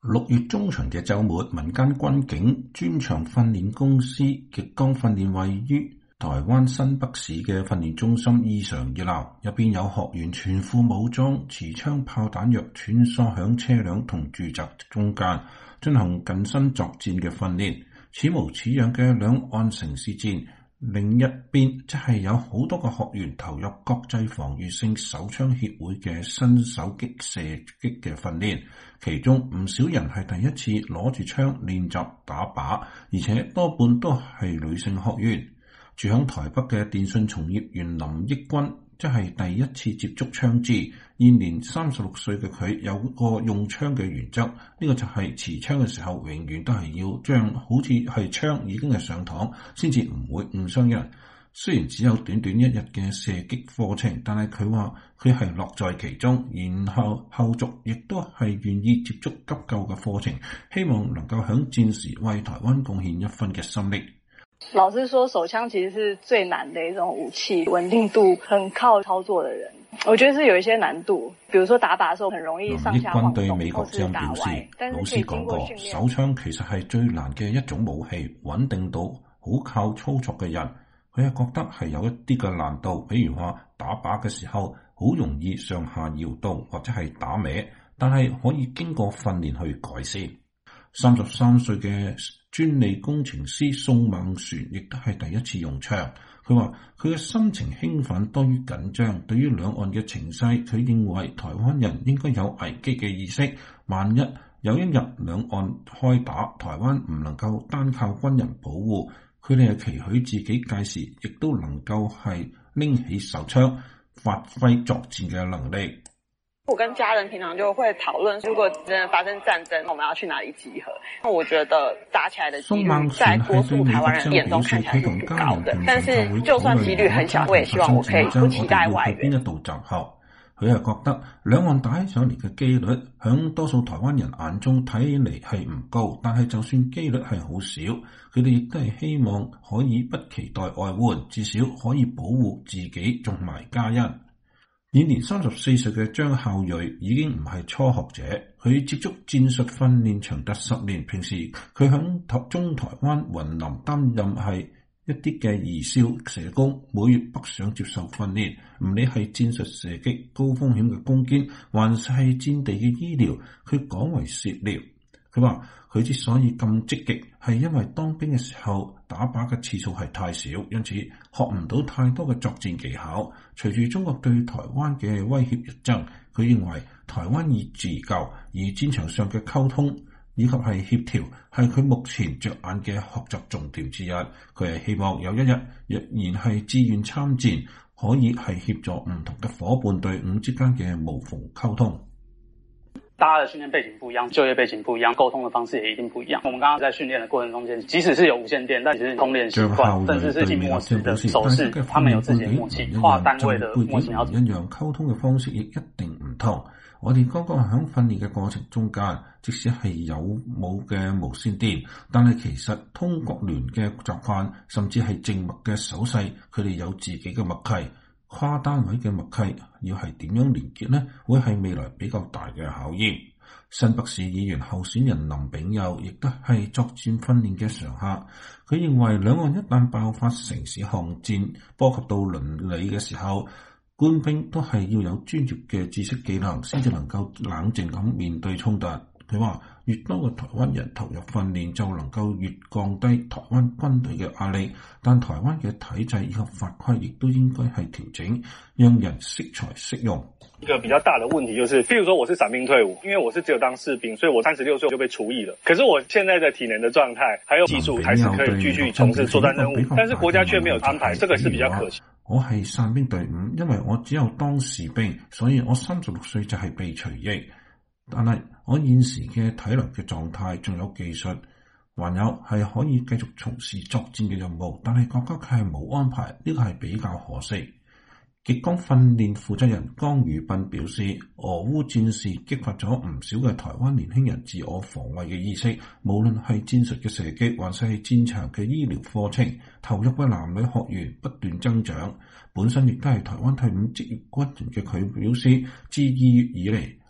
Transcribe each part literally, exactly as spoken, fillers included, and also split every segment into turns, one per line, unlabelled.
六月中旬嘅週末，民間軍警專長訓練公司極光訓練位於台灣新北市嘅訓練中心異常熱鬧，入邊有學員全副武裝，持槍炮彈藥穿梭響車輛同住宅中間，進行近身作戰嘅訓練，似模似樣嘅兩岸城市戰。另一邊即係有好多個學員投入國際防禦性手槍協會嘅新手擊射擊嘅訓練，其中唔少人係第一次攞住槍練習打靶，而且多半都係女性學員。住響台北嘅電信從業員林益君，即係第一次接觸槍支，現年三十六歲嘅佢有個用槍嘅原則，呢、這個就係持槍嘅時候永遠都係要將好似係槍已經係上膛，先至唔會誤傷人。雖然只有短短一日嘅射擊課程，但係佢話佢係樂在其中，然後後續亦都係願意接觸急救嘅課程，希望能夠響戰時為台灣貢獻一分嘅心力。
老實說，手槍其實是最難的一種武器，穩定度很靠操作的人，我覺得是有一些難度。比如說打靶的時候很容易上下晃動，或是打歪。
老師講過，手槍其實係最難嘅一種武器，穩定度好靠操作嘅人。佢係覺得係有一啲嘅難度，比如話打靶嘅時候好容易上下搖動或者係打歪，但係可以經過訓練去改善。三十三歲嘅專利工程師宋孟璇亦都係第一次用槍，佢話佢嘅心情興奮多於緊張，對於兩岸嘅情勢，佢認為台灣人應該有危機嘅意識，萬一有一日兩岸開打，台灣唔能夠單靠軍人保護，佢哋係期許自己屆時亦都能夠係拎起手槍發揮作戰嘅能力。
我跟家人平常就會討論，如果真的發生戰爭，我們要去哪裡集合？我覺得打起來的幾率在多數台灣人眼中看起來是不高的，但是就算幾率很小，我也希望我可以不期待外援。邊一度集合？佢係覺得兩岸打起上嚟嘅機率，響多數台灣人眼中睇嚟係唔高，但係就算機率係好少，佢哋亦都係希望可以不期待外援，至少可以保護自己同埋家人。現年三十四歲嘅張孝瑞已經唔係初學者，佢接觸戰術訓練長達十年，平時佢響中台灣雲林擔任係一啲嘅義消社工，每月北上接受訓練，唔理係戰術射擊、高風險嘅攻堅，還是係戰地嘅醫療，佢廣為涉獵。佢話佢之所以咁積極，係因為當兵嘅時候打靶嘅次數係太少，因此學唔到太多嘅作戰技巧。隨住中國對台灣嘅威脅日增，佢認為台灣以自救，而戰場上嘅溝通以及係協調係佢目前着眼嘅學習重點之一。佢係希望有一日若然係自願參戰，可以係協助唔同嘅夥伴隊伍之間嘅無縫溝通。
大家的訓練背景不一樣，就業背景不一樣，溝通的方式也一定不一樣。我們剛剛在訓練的過程中間，即使是有無線電，但其實通練習慣，甚至是靜默式的手勢，他們有自己的默契，跨單位的默契。一樣溝通嘅方式亦一定唔同。我哋剛剛喺訓練嘅過程中間，即使係有冇嘅無線電，但係其實通國聯嘅習慣，甚至係靜默嘅手勢，佢哋有自己嘅默契。跨單位嘅默契要係點樣連結呢？會係未來比較大嘅考驗。新北市議員候選人林炳佑亦都係作戰訓練嘅常客。佢認為兩岸一旦爆發城市巷戰，波及到鄰里嘅時候，官兵都係要有專業嘅知識技能，先至能夠冷靜咁面對衝突。佢話越多嘅台灣人投入訓練，就能夠越降低台灣軍隊嘅壓力。但台灣嘅體制以及法規亦都應該係調整，讓人適才適用。
一個比較大的問題就是，譬如說我是傘兵退伍，因為我是只有當士兵，所以我三十六歲就被除役了。可是我現在的體能的狀態，還有技術，還是可以繼續從事作戰任務，但是國家卻沒有安排，這個是比較可惜。
我係傘兵隊伍，因為我只有當士兵，所以我三十六歲就係被除役。但係我現時嘅體能嘅狀態，仲有技術，還有係可以繼續從事作戰嘅任務，但係國家佢係冇安排，呢個係比較可惜。極光訓練負責人江宇斌表示，俄烏戰事激發咗唔少嘅台灣年輕人自我防衛嘅意識，無論係戰術嘅射擊，還是係戰場嘅醫療課程，投入嘅男女學員不斷增長。本身亦都係台灣退伍職業軍人嘅佢表示，自二月以嚟，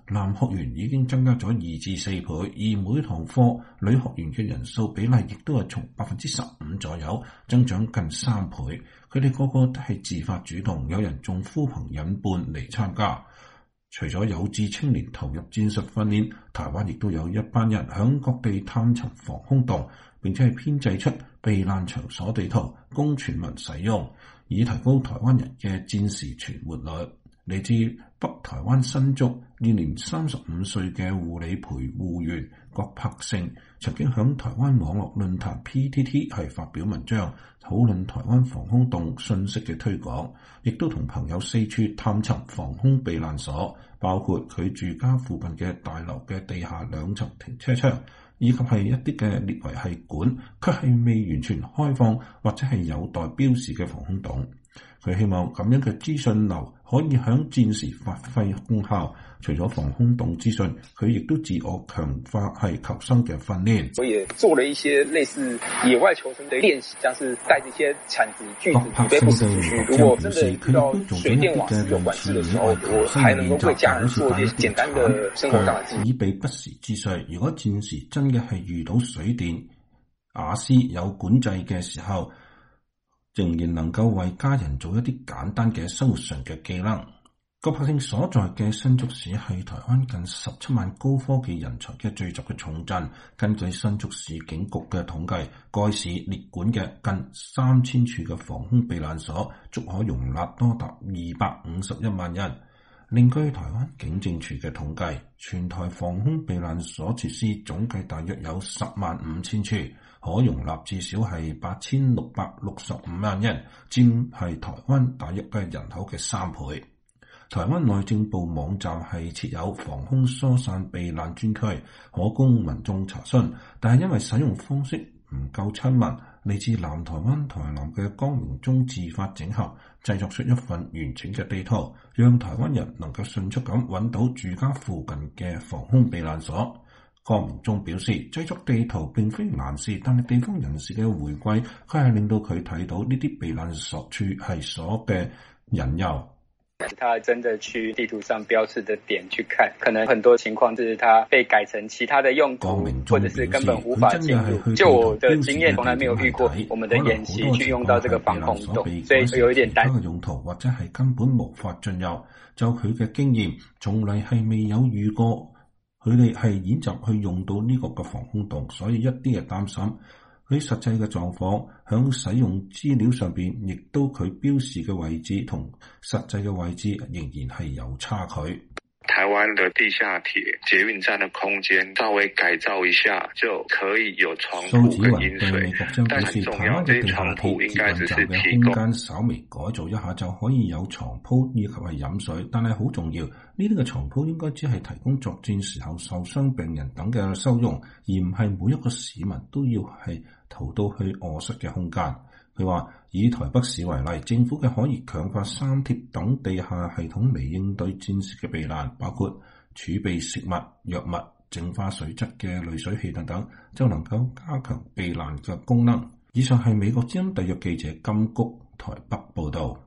男學員已經增加咗二至四倍，而每堂課女學員嘅人數比例亦都係從百分之十五左右增長近三倍。佢哋個個都係自發主動，有人仲呼朋引伴嚟參加。除咗有志青年投入戰術訓練，台灣亦都有一班人響各地探尋防空洞，並且係編製出避難場所地圖供全民使用，以提高台灣人嘅戰時存活率。嚟自北台灣新竹現年三十五歲嘅護理陪護員郭柏勝，曾經響台灣網絡論壇 P T T 係發表文章，討論台灣防空洞信息嘅推廣，亦都同朋友四處探尋防空避難所，包括佢住家附近嘅大樓嘅地下兩層停車場，以及係一啲嘅列為係管，卻係未完全開放或者係有待標示嘅防空洞。佢希望咁樣嘅資訊流可以響戰時發揮功效。除咗防空洞資訊，佢亦都自我強化係求生嘅訓練。
我也做了一些類似野外求生的練習，像是帶着一些鏟子、鋸子、準備不時之需。如果真的遇到水電網是有管制的時候，我還能夠為家人做一些簡單的生活上的記憶。
以備不時之需。如果戰時真嘅係遇到水電、瓦斯有管制嘅時候，仍然能夠為家人做一啲簡單嘅生活上嘅技能。郭柏勝所在嘅新竹市係台灣近十七萬高科技人才嘅聚集嘅重鎮。根據新竹市警局嘅統計，該市列管嘅近三千處嘅防空避難所，足可容納多達二百五十一萬人。另據台灣警政處嘅統計，全台防空避難所設施總計大約有十萬五千處，可容納至少係八千六百六十五萬人，佔係台灣大約嘅人口嘅三倍。台灣內政部網站係設有防空疏散避難專區，可供民眾查詢，但係因為使用方式唔夠親民，嚟自南台灣台南嘅江明忠自發整合，製作出一份完整嘅地圖，讓台灣人能夠迅速咁揾到住家附近嘅防空避難所。江明忠表示，製作地圖並非難事，但係地方人士嘅回饋，佢係令到佢睇到呢啲避難所處係所嘅引誘。
他真的去地圖上標示的點去看，可能很多情況是他被改成其他的用途，或者是根本無法進入。就我的經驗，從來沒有遇過我們的演習去用到這個防空洞，所以有一點擔心。
用途或者係根本無法進入。就佢嘅經驗，從來係未有遇過佢哋係演習去用到呢個嘅防空洞，所以一啲嘅擔心。佢實際嘅狀況響使用資料上邊，亦都佢標示嘅位置同實際嘅位置仍然係有差距。
台灣的地下鐵捷運站的空間稍微改造一下，就可以有床鋪跟飲水。但很重要，這些床鋪應該只是提供。
空間稍微改造一下就可以有床鋪以及係飲水，但係好重要，呢啲嘅床鋪應該只係提供作戰時候受傷病人等嘅收用，而唔係每一個市民都要係逃到去臥室嘅空間。佢話以台北市為例，政府嘅可以強化三鐵等地下系統嚟應對戰時嘅避難，包括儲備食物、藥物、淨化水質嘅濾水器等等，就能夠加強避難嘅功能。以上係美國之音特約記者金谷台北報道。